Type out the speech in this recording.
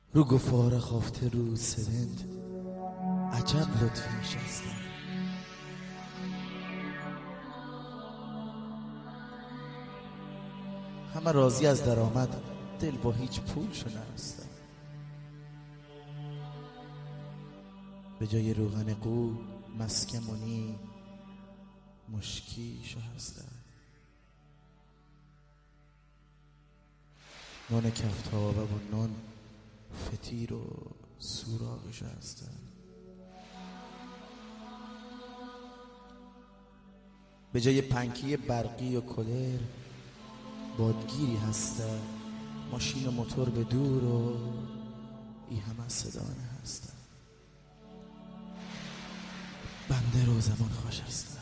رو گفار خافته رو سرند عجب لطفیش هستم. همه راضی از درآمد، دل با هیچ پولشو نرستم. به جای روغن قو مسک منی مشکیشو هستم. نون کفتابه و نون فطیر و سوراخشو هستم. به جای پنکی برقی و کلر بادگیری هستم. ماشین و موتور به دور و ای همه صدانه هستم. بنده رو زمان خوش هستم.